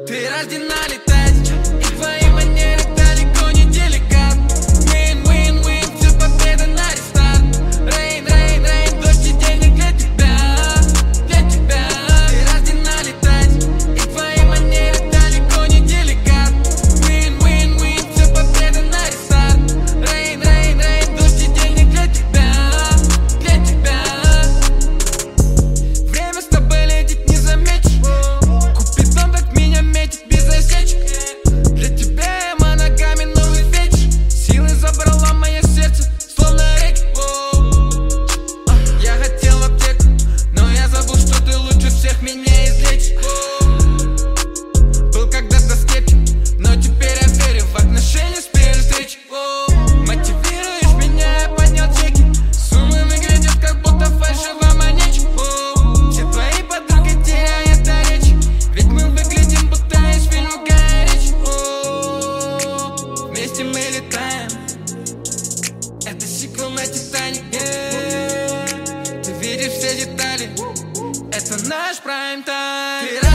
Ты рождена летать, и твои манеры далеко не деликат. Win, win, win, все победа на рестарт. Rain, rain, rain, дождь и денег для тебя, для тебя. Ты рождена летать, и твои манеры далеко не деликат. Win, win, win, все победа на рестарт. Rain, rain, rain, дождь и денег для тебя, для тебя. Время с тобой летит, не заметишь. Купи дом, как меня метит, без осечек. Для тебя я моногами новый фетиш. Силы забрала мое сердце, словно реки. Я хотел аптеку, но я забыл, что ты лучше всех меня излечишь. Был когда-то скептик, но теперь я верю в отношения с первой встречи. Мотивируешь меня, я поднял чеки. Суммы выглядят, как будто фальшивая монетчик. Все твои подруги теряют до речи, ведь мы выглядим, будто из фильма Гая Ричи. Вместе мы летаем, это сиквел на Титаник. Ты видишь все детали, это наш прайм-тайм.